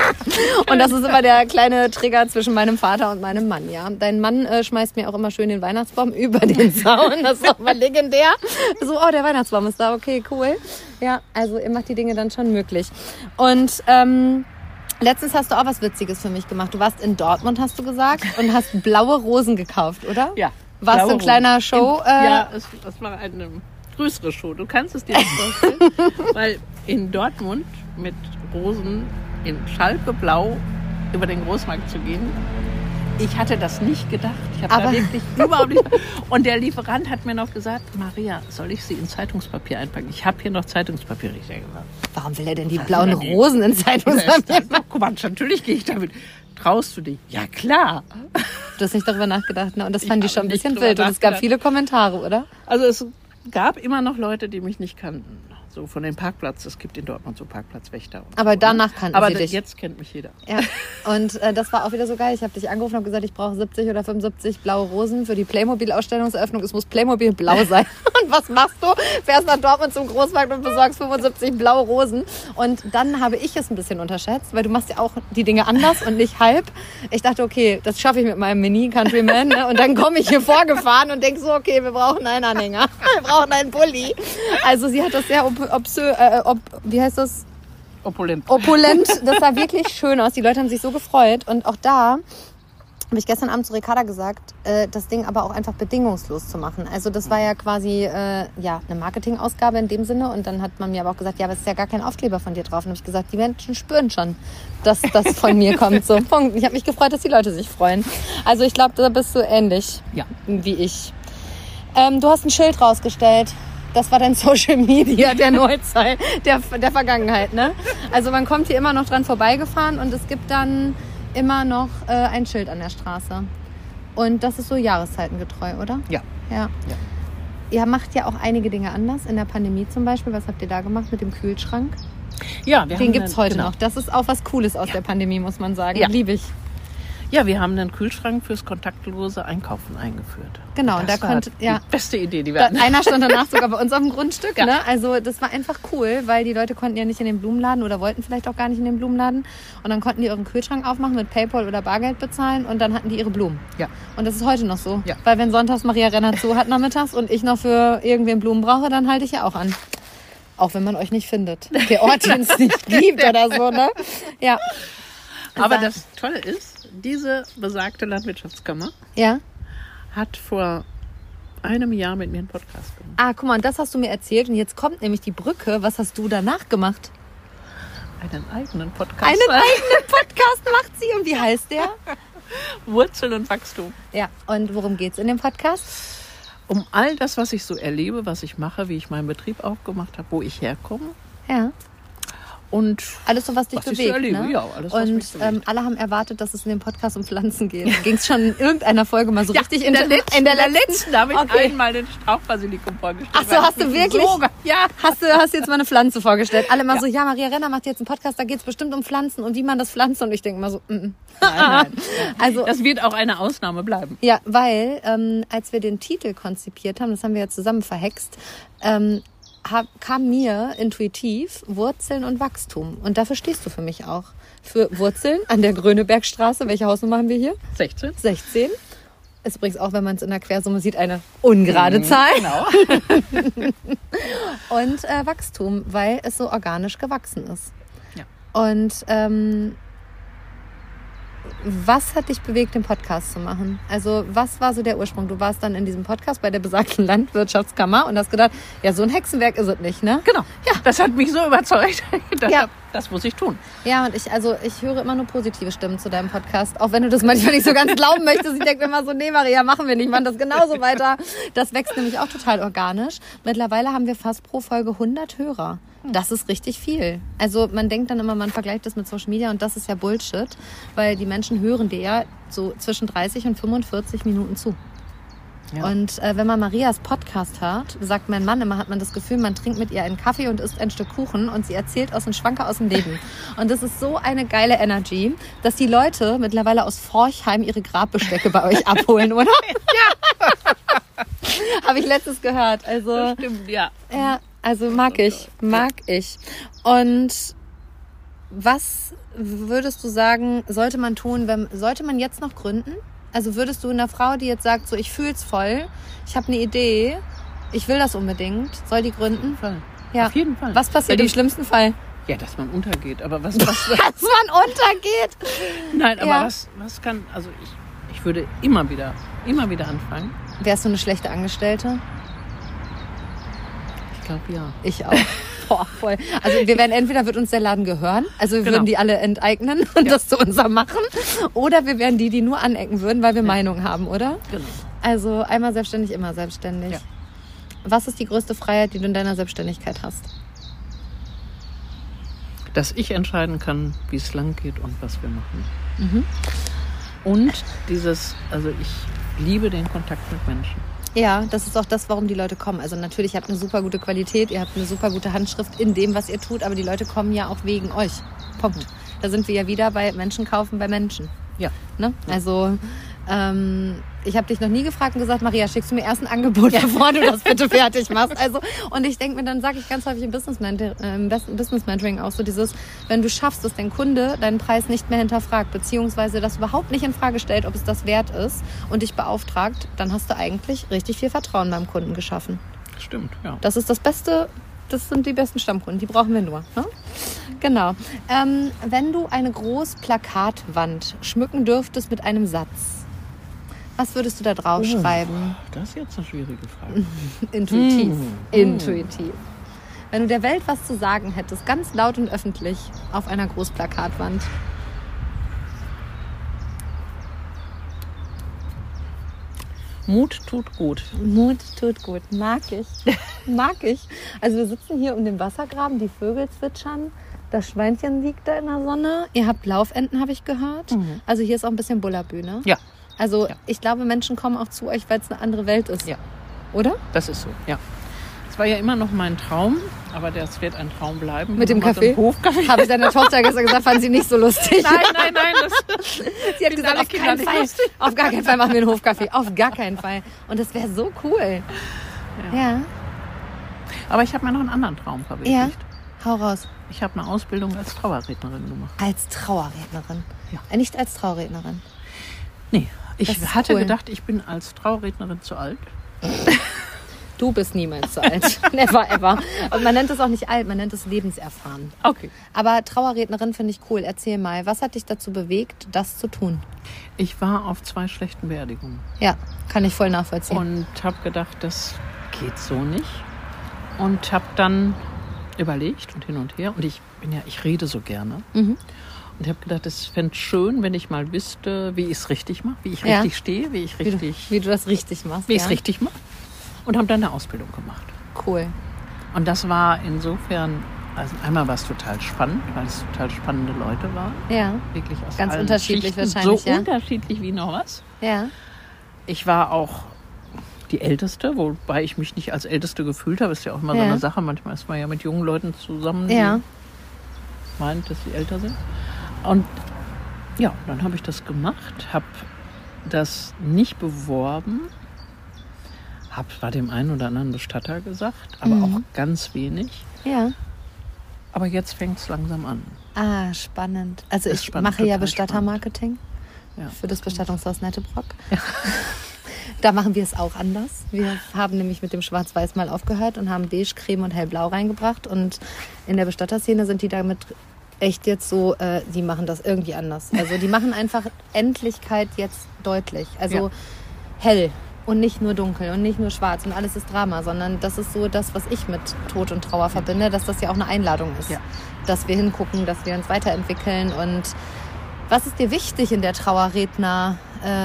Und das ist immer der kleine Trigger zwischen meinem Vater und meinem Mann, ja. Dein Mann schmeißt mir auch immer schön den Weihnachtsbaum über den Zaun. Das ist auch mal legendär. So, oh, der Weihnachtsbaum ist da, okay, cool. Ja, also ihr macht die Dinge dann schon möglich. Und letztens hast du auch was Witziges für mich gemacht. Du warst in Dortmund, hast du gesagt, und hast blaue Rosen gekauft, oder? Ja. Warst du ein kleiner Show? Ja, es war eine größere Show. Du kannst es dir nicht vorstellen. Weil in Dortmund mit Rosen in Schalke-Blau über den Großmarkt zu gehen, ich hatte das nicht gedacht. Ich habe da wirklich überhaupt nicht. Und der Lieferant hat mir noch gesagt, Maria, soll ich sie in Zeitungspapier einpacken? Ich habe hier noch Zeitungspapier. Ich denke, warum will er denn die blauen Rosen in Zeitungspapier? Guck mal, natürlich gehe ich damit. Traust du dich? Ja, klar. Du hast nicht darüber nachgedacht, ne? Und das fand ich schon ein bisschen wild. Und es gab viele Kommentare, oder? Also es gab immer noch Leute, die mich nicht kannten. So von dem Parkplatz. Es gibt in Dortmund so Parkplatzwächter. Aber so, danach kannten sie dich. Aber jetzt kennt mich jeder. Ja. Und das war auch wieder so geil. Ich habe dich angerufen und habe gesagt, ich brauche 70 oder 75 blaue Rosen für die Playmobil-Ausstellungseröffnung. Es muss Playmobil blau sein. Und was machst du? Fährst nach Dortmund zum Großmarkt und besorgst 75 blaue Rosen. Und dann habe ich es ein bisschen unterschätzt, weil du machst ja auch die Dinge anders und nicht halb. Ich dachte, okay, das schaffe ich mit meinem Mini-Countryman. Ne? Und dann komme ich hier vorgefahren und denke so, okay, wir brauchen einen Anhänger. Wir brauchen einen Bulli. Also sie hat das sehr wie heißt das? Opulent. Opulent. Das sah wirklich schön aus. Die Leute haben sich so gefreut. Und auch da habe ich gestern Abend zu Ricarda gesagt, das Ding aber auch einfach bedingungslos zu machen. Also das war ja quasi eine Marketingausgabe in dem Sinne. Und dann hat man mir aber auch gesagt, ja, aber es ist ja gar kein Aufkleber von dir drauf. Und habe ich gesagt, die Menschen spüren schon, dass das von mir kommt. So, Punkt. Ich habe mich gefreut, dass die Leute sich freuen. Also ich glaube, da bist du ähnlich wie ich. Du hast ein Schild rausgestellt. Das war dein Social Media der Neuzeit, der Vergangenheit, ne? Also man kommt hier immer noch dran vorbeigefahren und es gibt dann immer noch ein Schild an der Straße. Und das ist so jahreszeitengetreu, oder? Ja. Ihr macht ja auch einige Dinge anders. In der Pandemie zum Beispiel. Was habt ihr da gemacht mit dem Kühlschrank? Ja, den gibt es heute noch. Das ist auch was Cooles aus der Pandemie, muss man sagen. Ja. Liebe ich. Ja, wir haben einen Kühlschrank fürs kontaktlose Einkaufen eingeführt. Genau, und da konnte die beste Idee, die wir hatten. Einer stand danach sogar bei uns auf dem Grundstück. Ja. Ne? Also das war einfach cool, weil die Leute konnten ja nicht in den Blumenladen oder wollten vielleicht auch gar nicht in den Blumenladen. Und dann konnten die ihren Kühlschrank aufmachen, mit PayPal oder Bargeld bezahlen und dann hatten die ihre Blumen. Ja. Und das ist heute noch so. Ja. Weil wenn sonntags Maria Renner zu hat nachmittags und ich noch für irgendwen Blumen brauche, dann halte ich ja auch an. Auch wenn man euch nicht findet. Der Ort, den es nicht gibt oder so, ne? Ja. Aber das Tolle ist, diese besagte Landwirtschaftskammer hat vor einem Jahr mit mir einen Podcast gemacht. Ah, guck mal, und das hast du mir erzählt. Und jetzt kommt nämlich die Brücke. Was hast du danach gemacht? Einen eigenen Podcast. Einen eigenen Podcast macht sie. Und wie heißt der? Wurzeln und Wachstum. Ja, und worum geht's in dem Podcast? Um all das, was ich so erlebe, was ich mache, wie ich meinen Betrieb aufgemacht habe, wo ich herkomme. Ja. Und alles so, was dich bewegt. So erlebe, ne? Ja, alles, was mich bewegt. Alle haben erwartet, dass es in dem Podcast um Pflanzen geht. Ging es schon in irgendeiner Folge mal so richtig in der letzten habe ich einmal den Strauchbasilikum vorgestellt. Ach so, hast du wirklich? So, ja. Hast du jetzt mal eine Pflanze vorgestellt? Alle mal so, ja, Maria Renner macht jetzt einen Podcast, da geht es bestimmt um Pflanzen und wie man das pflanzt. Und ich denke mal so, Nein. Also, das wird auch eine Ausnahme bleiben. Ja, weil als wir den Titel konzipiert haben, das haben wir ja zusammen verhext, kam mir intuitiv Wurzeln und Wachstum. Und dafür stehst du für mich auch. Für Wurzeln an der Grönebergstraße. Welche Hausnummer haben wir hier? 16. Ist übrigens auch, wenn man es in der Quersumme sieht, eine ungerade Zahl. Genau. Und Wachstum, weil es so organisch gewachsen ist. Ja. Und was hat dich bewegt, den Podcast zu machen? Also was war so der Ursprung? Du warst dann in diesem Podcast bei der besagten Landwirtschaftskammer und hast gedacht, ja, so ein Hexenwerk ist es nicht, ne? Genau. Ja, das hat mich so überzeugt. Das muss ich tun. Ja, und ich höre immer nur positive Stimmen zu deinem Podcast, auch wenn du das manchmal nicht so ganz glauben möchtest. Ich denke mir immer so, nee, Maria, machen wir nicht, machen das genauso weiter. Das wächst nämlich auch total organisch. Mittlerweile haben wir fast pro Folge 100 Hörer. Das ist richtig viel. Also man denkt dann immer, man vergleicht das mit Social Media und das ist ja Bullshit, weil die Menschen hören dir ja so zwischen 30 und 45 Minuten zu. Ja. Und wenn man Marias Podcast hört, sagt mein Mann immer, hat man das Gefühl, man trinkt mit ihr einen Kaffee und isst ein Stück Kuchen und sie erzählt aus dem Schwanker aus dem Leben. Und das ist so eine geile Energy, dass die Leute mittlerweile aus Forchheim ihre Grabbestecke bei euch abholen, oder? Ja. Habe ich letztes gehört. Also, das stimmt, ja. Ja, also mag ich. Und was würdest du sagen, sollte man tun, sollte man jetzt noch gründen? Also würdest du einer Frau, die jetzt sagt, so ich fühl's voll, ich habe eine Idee, ich will das unbedingt, soll die gründen? Ja. Auf jeden Fall. Was passiert im schlimmsten Fall? Ja, dass man untergeht. Aber was dass man untergeht? Nein, aber was kann, also ich würde immer wieder anfangen. Wärst du eine schlechte Angestellte? Ich glaube, ja. Ich auch. Boah, voll. Also wird uns der Laden gehören. Also wir würden die alle enteignen und das zu unserem machen. Oder wir wären die nur anecken würden, weil wir Meinung haben, oder? Genau. Also einmal selbstständig, immer selbstständig. Ja. Was ist die größte Freiheit, die du in deiner Selbstständigkeit hast? Dass ich entscheiden kann, wie es lang geht und was wir machen. Mhm. Und ich liebe den Kontakt mit Menschen. Ja, das ist auch das, warum die Leute kommen. Also natürlich, ihr habt eine super gute Qualität, ihr habt eine super gute Handschrift in dem, was ihr tut, aber die Leute kommen ja auch wegen euch. Punkt. Da sind wir ja wieder bei Menschen kaufen bei Menschen. Ja. Ne? Also ich habe dich noch nie gefragt und gesagt, Maria, schickst du mir erst ein Angebot, bevor du das bitte fertig machst. Also, und ich denke mir, dann sage ich ganz häufig im Business Mentoring auch so dieses, wenn du schaffst, dass dein Kunde deinen Preis nicht mehr hinterfragt, beziehungsweise das überhaupt nicht in Frage stellt, ob es das wert ist und dich beauftragt, dann hast du eigentlich richtig viel Vertrauen beim Kunden geschaffen. Stimmt, ja. Das ist das Beste, das sind die besten Stammkunden, die brauchen wir nur. Ne? Genau. Wenn du eine große Plakatwand schmücken dürftest mit einem Satz, Was würdest du da drauf schreiben? Das ist jetzt eine schwierige Frage. Intuitiv. Wenn du der Welt was zu sagen hättest, ganz laut und öffentlich auf einer Großplakatwand. Mut tut gut. Mut tut gut. Mag ich. Also wir sitzen hier um den Wassergraben, die Vögel zwitschern. Das Schweinchen liegt da in der Sonne. Ihr habt Laufenten, habe ich gehört. Also hier ist auch ein bisschen Bullabü, Ja. Also ich glaube, Menschen kommen auch zu euch, weil es eine andere Welt ist. Ja. Oder? Das ist so, ja. Das war ja immer noch mein Traum, aber das wird ein Traum bleiben. Mit dem Kaffee? Hofkaffee. Habe ich deiner Tochter gestern gesagt, fand sie nicht so lustig. Nein. Sie hat gesagt, auf keinen Fall. Auf gar keinen Fall machen wir einen Hofkaffee. Auf gar keinen Fall. Und das wäre so cool. Ja. Aber ich habe mir noch einen anderen Traum verwirklicht. Ja. Hau raus. Ich habe eine Ausbildung als Trauerrednerin gemacht. Als Trauerrednerin? Ja. Nicht als Trauerrednerin? Nee, ich hatte cool. gedacht, ich bin als Trauerrednerin zu alt. Du bist niemals zu alt. Never ever. Und man nennt es auch nicht alt, man nennt es lebenserfahren. Okay. Aber Trauerrednerin finde ich cool. Erzähl mal, was hat dich dazu bewegt, das zu tun? Ich war auf 2 schlechten Beerdigungen. Ja, kann ich voll nachvollziehen. Und habe gedacht, das geht so nicht. Und habe dann überlegt und hin und her. Und ich rede so gerne. Und ich habe gedacht, es fände schön, wenn ich mal wüsste, wie ich es richtig mache, wie ich richtig stehe, wie du das richtig machst. Wie ich es richtig mache. Und habe dann eine Ausbildung gemacht. Cool. Und das war insofern, also einmal war es total spannend, weil es total spannende Leute waren. Ja. Wirklich aus ganz allen unterschiedlich Schichten, wahrscheinlich. so unterschiedlich wie noch was. Ja. Ich war auch die Älteste, wobei ich mich nicht als Älteste gefühlt habe. Ist ja auch immer so eine Sache. Manchmal ist man ja mit jungen Leuten zusammen, die meint, dass sie älter sind. Und ja, dann habe ich das gemacht, habe das nicht beworben, habe zwar dem einen oder anderen Bestatter gesagt, aber auch ganz wenig. Ja. Aber jetzt fängt es langsam an. Ah, spannend. Also Ist ich spannend, mache ja total Bestattermarketing Ja. für das Bestattungshaus Nettebrock. Ja. Da machen wir es auch anders. Wir haben nämlich mit dem Schwarz-Weiß mal aufgehört und haben Beige, Creme und Hellblau reingebracht. Und in der Bestatterszene sind die damit echt jetzt so, die machen das irgendwie anders. Also die machen einfach Endlichkeit jetzt deutlich. Also hell und nicht nur dunkel und nicht nur schwarz und alles ist Drama, sondern das ist so das, was ich mit Tod und Trauer verbinde, dass das ja auch eine Einladung ist. Ja. Dass wir hingucken, dass wir uns weiterentwickeln. Und was ist dir wichtig in der Trauerredner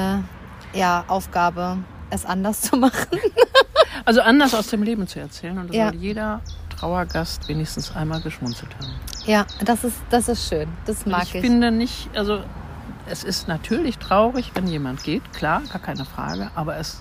Aufgabe, es anders zu machen? Also anders aus dem Leben zu erzählen. Und das soll jeder Trauergast wenigstens einmal geschmunzelt haben. Ja, das ist schön. Das mag ich. Ich finde nicht, also es ist natürlich traurig, wenn jemand geht, klar, gar keine Frage, aber es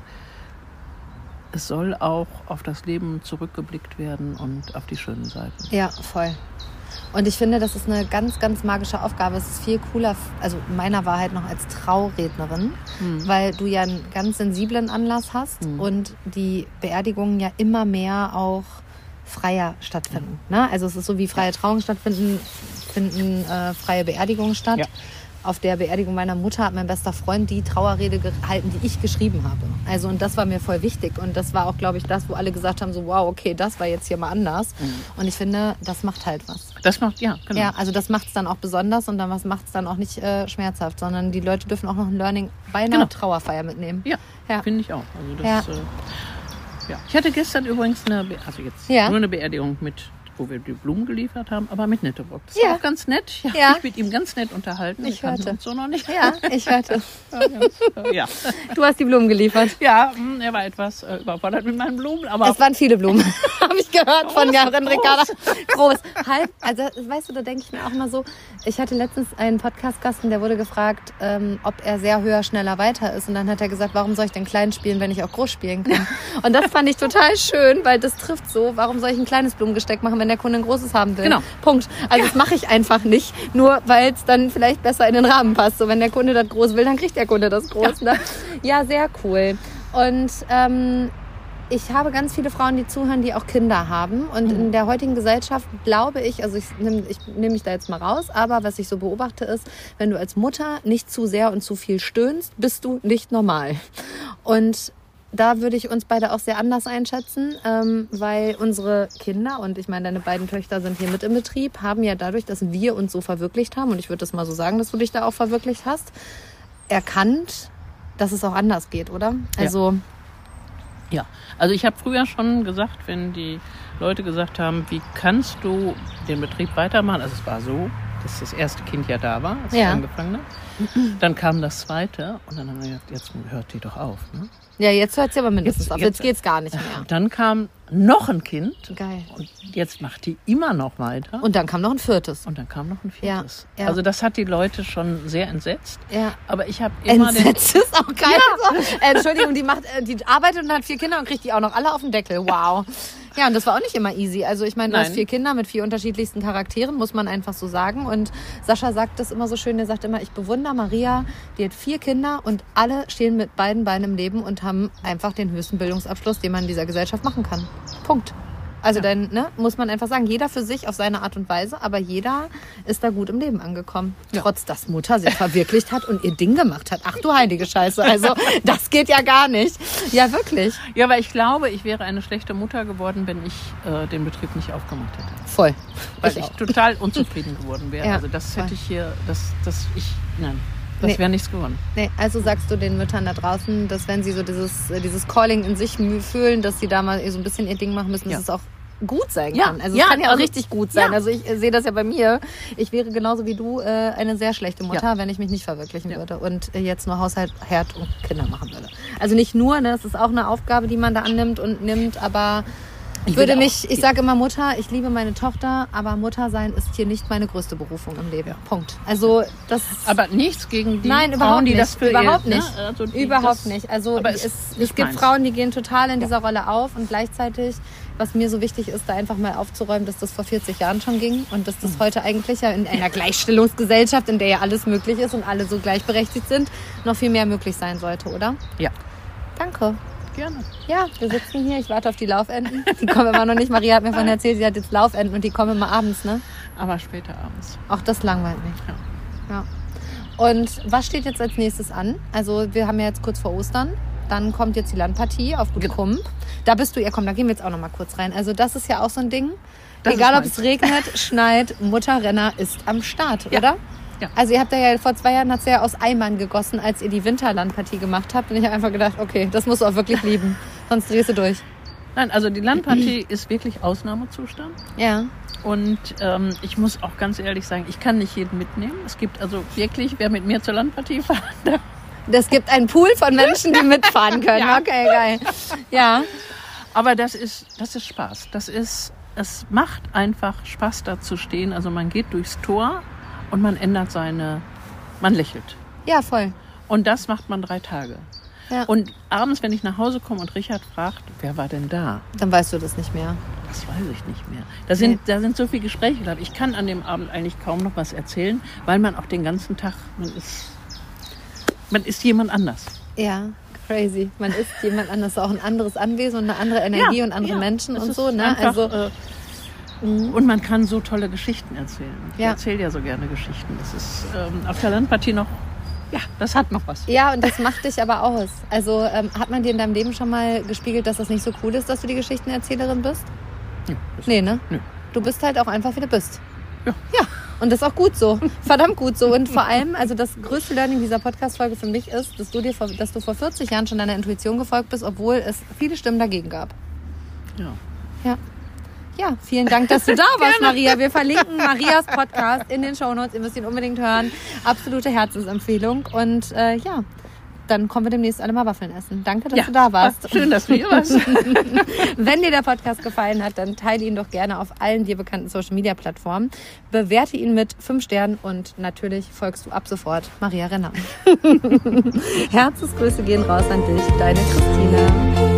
soll auch auf das Leben zurückgeblickt werden und auf die schönen Seiten. Ja, voll. Und ich finde, das ist eine ganz, ganz magische Aufgabe. Es ist viel cooler, also meiner Wahrheit noch als Traurednerin, weil du ja einen ganz sensiblen Anlass hast und die Beerdigungen ja immer mehr auch freier stattfinden. Ne? Also es ist so, wie freie Trauungen stattfinden, finden freie Beerdigungen statt. Ja. Auf der Beerdigung meiner Mutter hat mein bester Freund die Trauerrede gehalten, die ich geschrieben habe. Also und das war mir voll wichtig. Und das war auch, glaube ich, das, wo alle gesagt haben, so wow, okay, das war jetzt hier mal anders. Und ich finde, das macht halt was. Das macht, ja, genau. Ja, also das macht es dann auch besonders und dann macht es dann auch nicht schmerzhaft, sondern die Leute dürfen auch noch ein Learning bei einer Trauerfeier mitnehmen. Ja, finde ich auch. Also das, ja. Ich hatte gestern übrigens nur eine Beerdigung wo wir die Blumen geliefert haben, aber mit Nettebrock. Das war auch ganz nett. Ich habe mich mit ihm ganz nett unterhalten. Ich hörte. Uns so noch nicht. Ja, ich hörte. Ja. Du hast die Blumen geliefert. Ja, er war etwas überfordert mit meinen Blumen. Aber es waren viele Blumen, habe ich gehört von Jaren Ricarda. Groß. Also, weißt du, da denke ich mir auch mal so, ich hatte letztens einen Podcast-Gast, der wurde gefragt, ob er sehr höher, schneller, weiter ist. Und dann hat er gesagt, warum soll ich denn klein spielen, wenn ich auch groß spielen kann? Und das fand ich total schön, weil das trifft so. Warum soll ich ein kleines Blumengesteck machen, wenn der Kunde ein großes haben will? Genau. Punkt. Also das mache ich einfach nicht, nur weil es dann vielleicht besser in den Rahmen passt. So, wenn der Kunde das groß will, dann kriegt der Kunde das groß. Ja, ja, sehr cool. Und ich habe ganz viele Frauen, die zuhören, die auch Kinder haben. Und in der heutigen Gesellschaft glaube ich, also ich nehme mich da jetzt mal raus, aber was ich so beobachte ist, wenn du als Mutter nicht zu sehr und zu viel stöhnst, bist du nicht normal. Und da würde ich uns beide auch sehr anders einschätzen, weil unsere Kinder, und ich meine, deine beiden Töchter sind hier mit im Betrieb, haben ja dadurch, dass wir uns so verwirklicht haben, und ich würde das mal so sagen, dass du dich da auch verwirklicht hast, erkannt, dass es auch anders geht, oder? Also ja, also ich habe früher schon gesagt, wenn die Leute gesagt haben, wie kannst du den Betrieb weitermachen? Also es war so, dass das erste Kind ja da war, als ich angefangen habe. Dann kam das zweite und dann haben wir gesagt, jetzt hört die doch auf. Ne? Ja, jetzt hört sie aber mindestens auf. Jetzt geht's gar nicht mehr. Dann kam noch ein Kind. Geil. Und jetzt macht die immer noch weiter. Und dann kam noch ein viertes. Ja. Also das hat die Leute schon sehr entsetzt. Ja. Aber ich habe immer entsetzt ist auch geil. Ja. So. Entschuldigung, die arbeitet und hat 4 Kinder und kriegt die auch noch alle auf den Deckel. Wow. Ja, und das war auch nicht immer easy. Also ich meine, du hast 4 Kinder mit 4 unterschiedlichsten Charakteren, muss man einfach so sagen. Und Sascha sagt das immer so schön, der sagt immer, ich bewundere Maria, die hat 4 Kinder und alle stehen mit beiden Beinen im Leben und haben einfach den höchsten Bildungsabschluss, den man in dieser Gesellschaft machen kann. Punkt. Also muss man einfach sagen, jeder für sich auf seine Art und Weise, aber jeder ist da gut im Leben angekommen. Ja. Trotz, dass Mutter sich verwirklicht hat und ihr Ding gemacht hat. Ach du heilige Scheiße, also das geht ja gar nicht. Ja, wirklich. Ja, aber ich glaube, ich wäre eine schlechte Mutter geworden, wenn ich den Betrieb nicht aufgemacht hätte. Voll. Weil ich total unzufrieden geworden wäre. Ja, also das hätte ich hier, das wäre nichts geworden. Nee, also sagst du den Müttern da draußen, dass wenn sie so dieses Calling in sich fühlen, dass sie da mal so ein bisschen ihr Ding machen müssen, dass es auch gut sein kann. Also es kann ja auch richtig gut sein. Also ich sehe das ja bei mir. Ich wäre genauso wie du eine sehr schlechte Mutter, wenn ich mich nicht verwirklichen würde und jetzt nur Haushalt, Herd und Kinder machen würde. Also nicht nur, ne, das ist auch eine Aufgabe, die man da annimmt und nimmt, aber ich sage immer Mutter, ich liebe meine Tochter, aber Mutter sein ist hier nicht meine größte Berufung im Leben. Punkt. Also das. Aber nichts gegen die Frauen, die das für überhaupt nicht. Ne? Also überhaupt nicht. Also es gibt Frauen, die gehen total in dieser Rolle auf und gleichzeitig, was mir so wichtig ist, da einfach mal aufzuräumen, dass das vor 40 Jahren schon ging und dass das heute eigentlich ja in einer Gleichstellungsgesellschaft, in der ja alles möglich ist und alle so gleichberechtigt sind, noch viel mehr möglich sein sollte, oder? Ja. Danke. Gerne. Ja, wir sitzen hier, ich warte auf die Laufenten. Die kommen immer noch nicht. Maria hat mir vorhin erzählt, sie hat jetzt Laufenten und die kommen immer abends, ne? Aber später abends. Auch das langweilt mich. Ja. Und was steht jetzt als nächstes an? Also wir haben ja jetzt kurz vor Ostern. Dann kommt jetzt die Landpartie auf Gut Kump. Da bist du, da gehen wir jetzt auch noch mal kurz rein. Also das ist ja auch so ein Ding. Egal, ob es regnet, schneit, Mutterrenner ist am Start, oder? Ja. Also ihr habt ja vor 2 Jahren, hat sie ja aus Eimern gegossen, als ihr die Winterlandpartie gemacht habt. Und ich habe einfach gedacht, okay, das musst du auch wirklich lieben. Sonst drehst du durch. Nein, also die Landpartie ist wirklich Ausnahmezustand. Ja. Und ich muss auch ganz ehrlich sagen, ich kann nicht jeden mitnehmen. Es gibt also wirklich, wer mit mir zur Landpartie fahren darf. Es gibt einen Pool von Menschen, die mitfahren können. Ja. Okay, geil. Ja. Aber das ist Spaß. Es macht einfach Spaß, da zu stehen. Also man geht durchs Tor und man man lächelt. Ja, voll. Und das macht man 3 Tage. Ja. Und abends, wenn ich nach Hause komme und Richard fragt, wer war denn da? Dann weißt du das nicht mehr. Das weiß ich nicht mehr. Da sind so viele Gespräche. Ich kann an dem Abend eigentlich kaum noch was erzählen, weil man auch den ganzen Tag, man ist jemand anders. Ja, crazy. Man ist jemand anders, auch ein anderes Anwesen und eine andere Energie und andere Menschen und so. Ne? Einfach, und man kann so tolle Geschichten erzählen. Ich erzähle ja so gerne Geschichten. Das ist auf der Landpartie noch, das hat noch was. Ja, und das macht dich aber aus. Also hat man dir in deinem Leben schon mal gespiegelt, dass das nicht so cool ist, dass du die Geschichtenerzählerin bist? Ja, nee, ne? Nö. Du bist halt auch einfach, wie du bist. Ja. Und das ist auch gut so. Verdammt gut so. Und vor allem, also das größte Learning dieser Podcast-Folge für mich ist, dass du vor 40 Jahren schon deiner Intuition gefolgt bist, obwohl es viele Stimmen dagegen gab. Ja. Ja, vielen Dank, dass du da warst, Maria. Wir verlinken Marias Podcast in den Shownotes. Ihr müsst ihn unbedingt hören. Absolute Herzensempfehlung. Und dann kommen wir demnächst alle mal Waffeln essen. Danke, dass du da warst. Schön, dass du hier warst. Wenn dir der Podcast gefallen hat, dann teile ihn doch gerne auf allen dir bekannten Social-Media-Plattformen. Bewerte ihn mit 5 Sternen und natürlich folgst du ab sofort Maria Renner. Herzensgrüße gehen raus an dich, deine Christine.